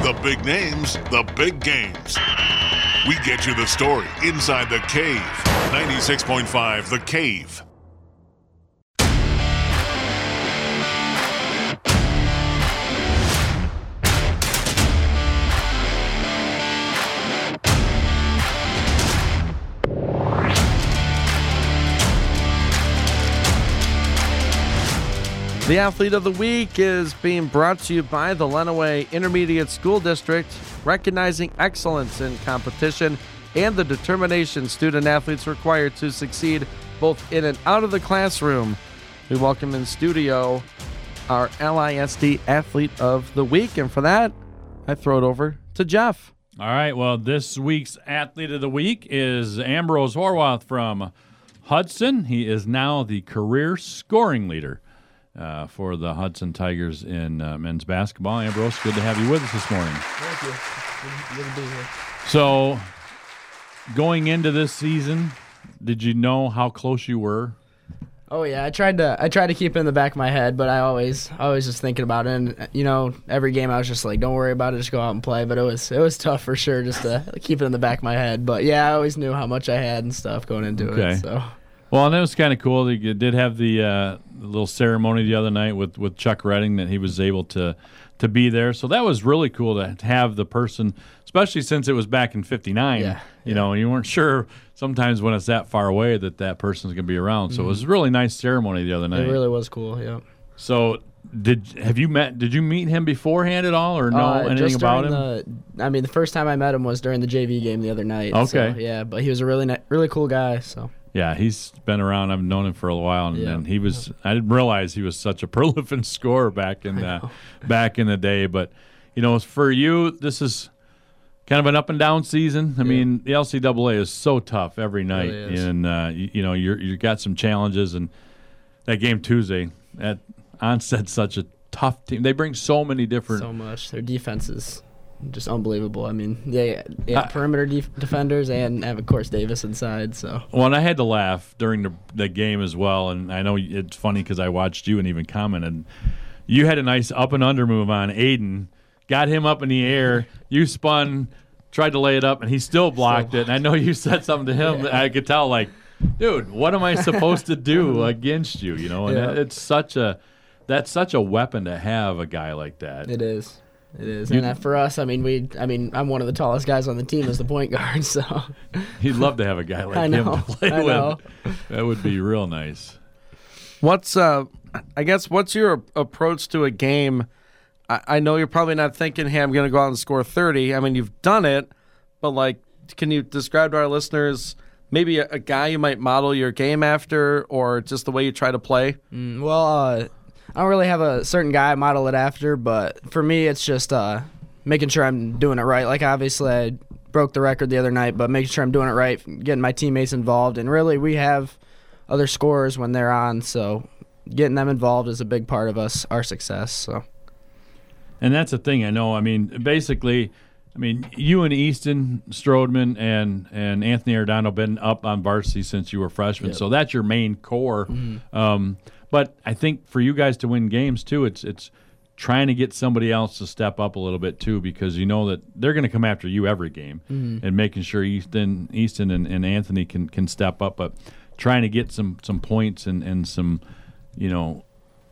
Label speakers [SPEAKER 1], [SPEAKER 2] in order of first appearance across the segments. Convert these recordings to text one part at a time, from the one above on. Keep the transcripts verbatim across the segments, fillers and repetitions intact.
[SPEAKER 1] The big names, the big games. We get you the story inside the Cave. ninety-six point five The Cave.
[SPEAKER 2] The Athlete of the Week is being brought to you by the Lenawee Intermediate School District, recognizing excellence in competition and the determination student-athletes require to succeed both in and out of the classroom. We welcome in studio our L I S D Athlete of the Week, and for that, I throw it over to Jeff.
[SPEAKER 3] All right, well, this week's Athlete of the Week is Ambrose Horwath from Hudson. He is now the career scoring leader Uh, for the Hudson Tigers in uh, men's basketball. Ambrose, good to have you with us this morning.
[SPEAKER 4] Thank you. Good, good to be here.
[SPEAKER 3] So, going into this season, did you know how close you were?
[SPEAKER 4] Oh yeah, I tried to I tried to keep it in the back of my head, but I always I was just thinking about it. And you know, every game I was just like, don't worry about it, just go out and play. But it was it was tough for sure, just to keep it in the back of my head. But yeah, I always knew how much I had and stuff going into
[SPEAKER 3] okay.
[SPEAKER 4] it. So.
[SPEAKER 3] Well, and it was kind of cool. You did have the, uh, the little ceremony the other night with, with Chuck Redding that he was able to to be there. So that was really cool to have the person, especially since it was back in fifty-nine.
[SPEAKER 4] Yeah,
[SPEAKER 3] you
[SPEAKER 4] yeah.
[SPEAKER 3] know, you weren't sure sometimes when it's that far away that that person's going to be around. So
[SPEAKER 4] Mm-hmm.
[SPEAKER 3] it was a really nice ceremony the other night.
[SPEAKER 4] It really was cool. Yeah.
[SPEAKER 3] So did have you met? Did you meet him beforehand at all, or know
[SPEAKER 4] Uh,
[SPEAKER 3] anything
[SPEAKER 4] just
[SPEAKER 3] about him?
[SPEAKER 4] during The, I mean, the first time I met him was during the J V game the other night.
[SPEAKER 3] Okay.
[SPEAKER 4] So, yeah, but he was a really ni- really cool guy. So.
[SPEAKER 3] Yeah, he's been around. I've known him for a while, and,
[SPEAKER 4] Yeah.
[SPEAKER 3] and he was. I didn't realize he was such a prolific scorer back in the back in the day. But you know, for you, this is kind of an up and down season. I
[SPEAKER 4] Yeah.
[SPEAKER 3] mean, the L C A A is so tough every night,
[SPEAKER 4] really is.
[SPEAKER 3] and uh, you, you know, you're you got some challenges. And that game Tuesday at Onsted's such a tough team. They bring so many different.
[SPEAKER 4] So much. Their defense is just unbelievable. I mean, yeah, yeah
[SPEAKER 3] I-
[SPEAKER 4] perimeter def- defenders and have, of course, Davis inside. So
[SPEAKER 3] Well, and I had to laugh during the, the game as well, and I know it's funny because I watched you and even commented. You had a nice up and under move on Aiden, got him up in the air. You spun, tried to lay it up, and he still blocked it. And I know you said something to him.
[SPEAKER 4] Yeah.
[SPEAKER 3] I could tell, like, dude, what am I supposed to do against you? You know, and
[SPEAKER 4] Yeah.
[SPEAKER 3] it's such a that's such a weapon to have, a guy like that.
[SPEAKER 4] it is. It is,
[SPEAKER 3] You-
[SPEAKER 4] and uh, for us, I mean, we, I mean, I'm one of the tallest guys on the team as the point guard, so
[SPEAKER 3] He'd love to have a guy like
[SPEAKER 4] I
[SPEAKER 3] him
[SPEAKER 4] know,
[SPEAKER 3] to play
[SPEAKER 4] I
[SPEAKER 3] with.
[SPEAKER 4] know.
[SPEAKER 3] That would be real nice.
[SPEAKER 2] What's, uh, I guess, what's your approach to a game? I, I know you're probably not thinking, hey, I'm going to go out and score thirty. I mean, you've done it, but, like, can you describe to our listeners maybe a, a guy you might model your game after, or just the way you try to play?
[SPEAKER 4] Mm, well, uh, I don't really have a certain guy I model it after, but for me, it's just uh, making sure I'm doing it right. Like, obviously, I broke the record the other night, but making sure I'm doing it right, getting my teammates involved, and really, we have other scorers when they're on, so getting them involved is a big part of us, our success. So.
[SPEAKER 3] And that's the thing, I know. I mean, basically, I mean, you and Easton Strodeman and, and Anthony Ardano have been up on varsity since you were freshmen,
[SPEAKER 4] Yep.
[SPEAKER 3] so that's your main core.
[SPEAKER 4] Mm-hmm.
[SPEAKER 3] Um, but I think for you guys to win games, too, it's it's trying to get somebody else to step up a little bit, too, because you know that they're going to come after you every game,
[SPEAKER 4] Mm-hmm.
[SPEAKER 3] and making sure Easton, Easton and, and Anthony can, can step up, but trying to get some, some points and, and some, you know,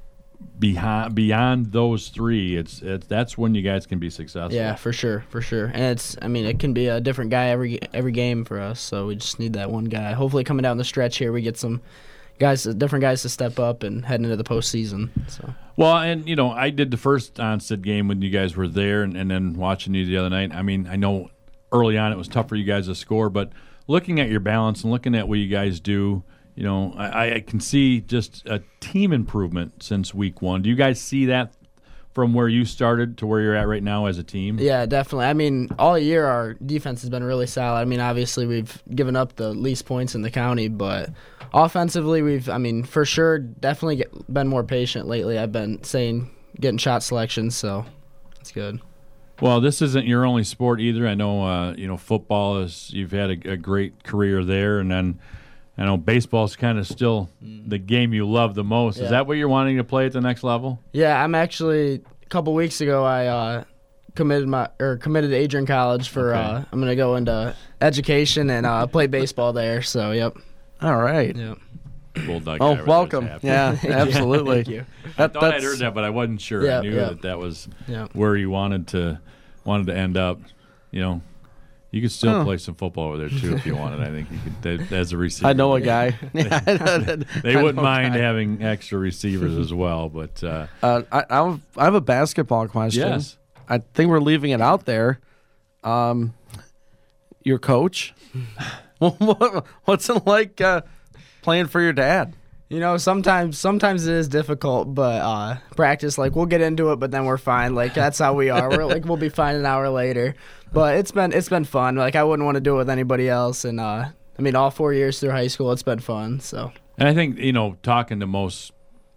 [SPEAKER 3] Behind beyond those three, it's it's that's when you guys can be successful.
[SPEAKER 4] Yeah, for sure, for sure. And it's, I mean, it can be a different guy every every game for us. So we just need that one guy. Hopefully, coming down the stretch here, we get some guys, different guys to step up and head into the postseason. So.
[SPEAKER 3] Well, and you know, I did the first Onstead game when you guys were there, and, and then watching you the other night. I mean, I know early on it was tough for you guys to score, but looking at your balance and looking at what you guys do. You know, I, I can see just a team improvement since week one. Do you guys see that from where you started to where you're at right now as a team?
[SPEAKER 4] Yeah, definitely. I mean, all year our defense has been really solid. I mean, obviously we've given up the least points in the county, but offensively we've, I mean, for sure, definitely get, been more patient lately. I've been saying getting shot selections, so that's good.
[SPEAKER 3] Well, this isn't your only sport either. I know, uh, you know, football is. You've had a, a great career there, and then. I know baseball's kind of still the game you love the most.
[SPEAKER 4] Yeah.
[SPEAKER 3] Is that what you're wanting to play at the next level?
[SPEAKER 4] Yeah, I'm actually, a couple weeks ago, I uh, committed my or committed to Adrian College for.
[SPEAKER 3] Okay.
[SPEAKER 4] Uh, I'm gonna go into education and uh, play baseball there. So yep.
[SPEAKER 2] All right.
[SPEAKER 4] Yep.
[SPEAKER 3] Bulldog
[SPEAKER 2] Oh,
[SPEAKER 3] guy was
[SPEAKER 2] welcome.
[SPEAKER 3] happy.
[SPEAKER 2] Yeah,
[SPEAKER 4] Thank you.
[SPEAKER 2] absolutely.
[SPEAKER 4] Thank you.
[SPEAKER 3] I
[SPEAKER 2] That,
[SPEAKER 3] thought I'd
[SPEAKER 2] that's-
[SPEAKER 3] heard that, but I wasn't sure.
[SPEAKER 4] Yeah,
[SPEAKER 3] I knew
[SPEAKER 4] yeah.
[SPEAKER 3] that that was
[SPEAKER 4] Yeah.
[SPEAKER 3] where you wanted to wanted to end up. You know, you could still
[SPEAKER 2] Oh.
[SPEAKER 3] play some football over there too if you wanted. I think you could that, as a receiver.
[SPEAKER 2] I know a guy.
[SPEAKER 3] They
[SPEAKER 2] they
[SPEAKER 3] wouldn't mind having extra receivers as well, but uh,
[SPEAKER 2] Uh, I, I have I have a basketball question.
[SPEAKER 3] yes,
[SPEAKER 2] I think we're leaving it out there. Um, your coach, What- what's it like uh, playing for your dad?
[SPEAKER 4] You know, sometimes sometimes it is difficult, but uh, practice, like, we'll get into it, but then we're fine. Like, that's how we are. We're like, we'll be fine an hour later. But it's been it's been fun. Like, I wouldn't want to do it with anybody else. And uh, I mean, all four years through high school, it's been fun. So
[SPEAKER 3] and I think you know talking to most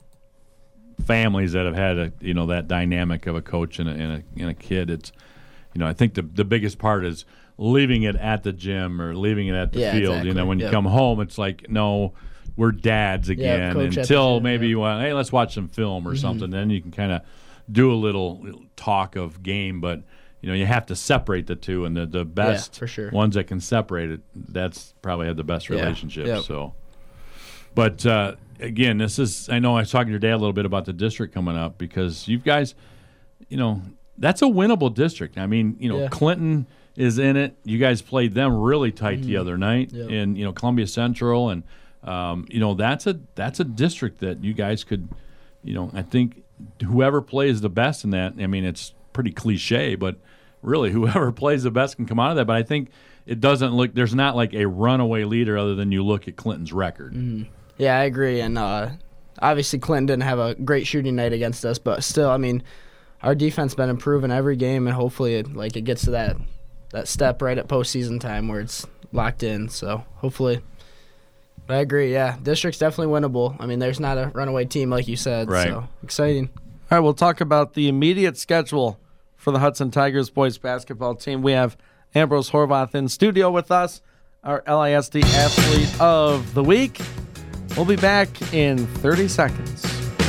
[SPEAKER 3] families that have had a you know that dynamic of a coach and a, and a, and a kid, it's you know I think the the biggest part is leaving it at the gym or leaving it at the
[SPEAKER 4] Yeah,
[SPEAKER 3] field.
[SPEAKER 4] exactly.
[SPEAKER 3] You know, when you
[SPEAKER 4] Yep.
[SPEAKER 3] come home, it's like no. We're dads again
[SPEAKER 4] coach at the
[SPEAKER 3] until
[SPEAKER 4] gym,
[SPEAKER 3] maybe
[SPEAKER 4] yeah.
[SPEAKER 3] you want, hey, let's watch some film or something. Then you can kind of do a little talk of game, but you know you have to separate the two, and the the best
[SPEAKER 4] for sure.
[SPEAKER 3] ones that can separate it, that's probably have the best
[SPEAKER 4] Yeah,
[SPEAKER 3] relationship.
[SPEAKER 4] yep.
[SPEAKER 3] So, but uh, again, this is I know I was talking to your dad a little bit about the district coming up because you guys, you know, that's a winnable district. I mean, you know,
[SPEAKER 4] Yeah.
[SPEAKER 3] Clinton is in it. You guys played them really tight the other night
[SPEAKER 4] Yep.
[SPEAKER 3] in you know Columbia Central, and um, you know that's a that's a district that you guys could, you know, I think whoever plays the best in that. I mean, it's pretty cliche, but really whoever plays the best can come out of that. But I think it doesn't look there's not like a runaway leader other than you look at Clinton's record.
[SPEAKER 4] yeah, I agree. And uh, obviously, Clinton didn't have a great shooting night against us, but still, I mean, our defense been improving every game, and hopefully, it, like it gets to that that step right at postseason time where it's locked in. So hopefully. But I agree, yeah. District's definitely winnable. I mean, there's not a runaway team like you said,
[SPEAKER 3] Right.
[SPEAKER 4] so exciting.
[SPEAKER 2] All right, we'll talk about the immediate schedule for the Hudson Tigers boys basketball team. We have Ambrose Horvath in studio with us, our L I S D Athlete of the Week. We'll be back in thirty seconds.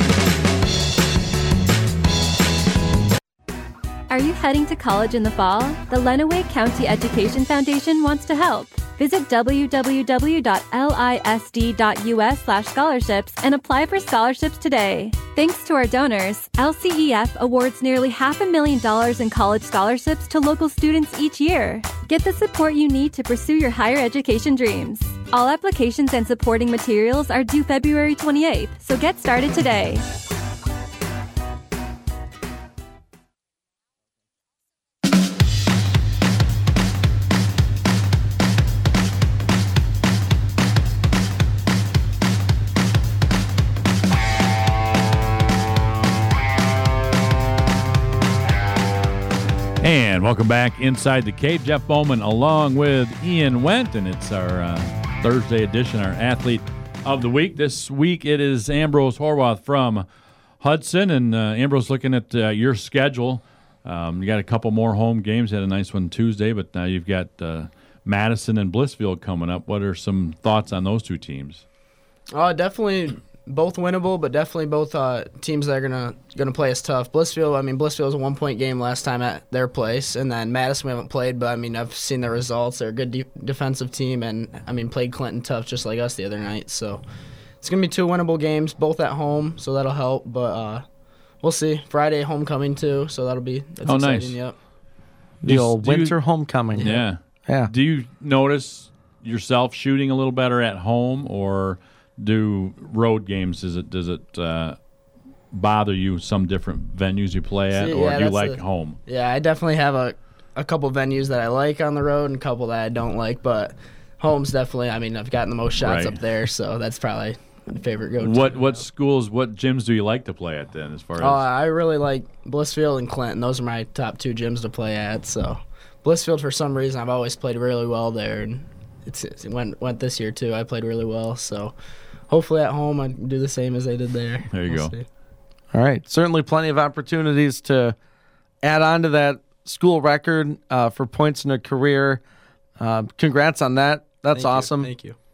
[SPEAKER 5] Are you heading to college in the fall? The Lenawee County Education Foundation wants to help. Visit w w w dot lisd dot u s slash scholarships and apply for scholarships today. Thanks to our donors, L C E F awards nearly half a million dollars in college scholarships to local students each year. Get the support you need to pursue your higher education dreams. All applications and supporting materials are due February twenty-eighth, so get started today.
[SPEAKER 3] And welcome back inside the cave. Jeff Bowman along with Ian Wendt, and it's our uh, Thursday edition, our Athlete of the Week. This week it is Ambrose Horvath from Hudson, and uh, Ambrose, looking at uh, your schedule, um, you got a couple more home games. You had a nice one Tuesday, but now you've got uh, Madison and Blissfield coming up. What are some thoughts on those two teams?
[SPEAKER 4] Oh, definitely both winnable, but definitely both uh, teams that are gonna gonna play us tough. Blissfield, I mean, Blissfield was a one point game last time at their place, and then Madison we haven't played, but I mean, I've seen the results. They're a good de- defensive team, and I mean, played Clinton tough just like us the other night. So it's gonna be two winnable games, both at home, so that'll help. But uh, we'll see. Friday homecoming too, so that'll be that's
[SPEAKER 3] Oh,
[SPEAKER 4] exciting.
[SPEAKER 3] nice.
[SPEAKER 4] Yep.
[SPEAKER 2] The
[SPEAKER 3] Do you-
[SPEAKER 2] old
[SPEAKER 3] do you-
[SPEAKER 2] winter homecoming.
[SPEAKER 3] Yeah.
[SPEAKER 2] Yeah.
[SPEAKER 3] Do you notice yourself shooting a little better at home, or do road games, does it does it uh, bother you some different venues you play at,
[SPEAKER 4] See,
[SPEAKER 3] or
[SPEAKER 4] yeah,
[SPEAKER 3] do you
[SPEAKER 4] that's
[SPEAKER 3] like
[SPEAKER 4] a-
[SPEAKER 3] home?
[SPEAKER 4] Yeah, I definitely have a a couple venues that I like on the road and a couple that I don't like, but home's definitely. I mean, I've gotten the most shots
[SPEAKER 3] Right.
[SPEAKER 4] up there, so that's probably my favorite go-to.
[SPEAKER 3] What what schools, what gyms do you like to play at then? As far
[SPEAKER 4] Oh,
[SPEAKER 3] as
[SPEAKER 4] I really like Blissfield and Clinton. Those are my top two gyms to play at. So, Blissfield, for some reason, I've always played really well there, and it's, it went went this year too. I played really well. So, hopefully at home I can do the same as I did there.
[SPEAKER 3] There you
[SPEAKER 4] We'll
[SPEAKER 3] go.
[SPEAKER 4] see.
[SPEAKER 2] All right. Certainly plenty of opportunities to add on to that school record uh, for points in a career. Uh, congrats on that. That's
[SPEAKER 4] Thank you.
[SPEAKER 2] awesome.
[SPEAKER 4] Thank you.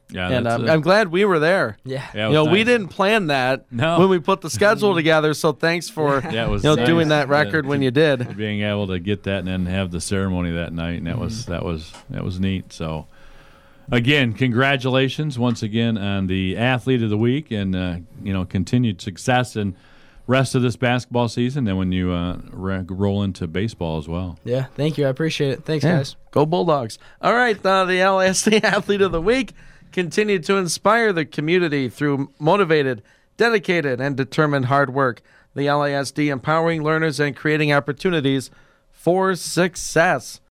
[SPEAKER 3] Yeah,
[SPEAKER 2] and
[SPEAKER 3] that's
[SPEAKER 2] um,
[SPEAKER 3] it.
[SPEAKER 2] I'm glad we were there.
[SPEAKER 4] Yeah.
[SPEAKER 3] Yeah, it
[SPEAKER 2] You know,
[SPEAKER 3] was
[SPEAKER 2] we
[SPEAKER 3] nice.
[SPEAKER 2] didn't plan that
[SPEAKER 3] No.
[SPEAKER 2] when we put the schedule together, so thanks for
[SPEAKER 3] Yeah, it was
[SPEAKER 2] you know
[SPEAKER 3] nice.
[SPEAKER 2] doing that
[SPEAKER 3] Yeah,
[SPEAKER 2] record when
[SPEAKER 3] to-
[SPEAKER 2] you did.
[SPEAKER 3] being able to get that and then have the ceremony that night, and that
[SPEAKER 2] Mm-hmm.
[SPEAKER 3] was that was that was neat. So, again, congratulations once again on the athlete of the week, and uh, you know continued success and rest of this basketball season. And when you uh, re- roll into baseball as well.
[SPEAKER 4] Yeah, thank you. I appreciate it. Thanks,
[SPEAKER 2] Yeah.
[SPEAKER 4] guys.
[SPEAKER 2] Go Bulldogs. All right, uh, the L A S D Athlete of the Week continued to inspire the community through motivated, dedicated, and determined hard work. The L A S D empowering learners and creating opportunities for success.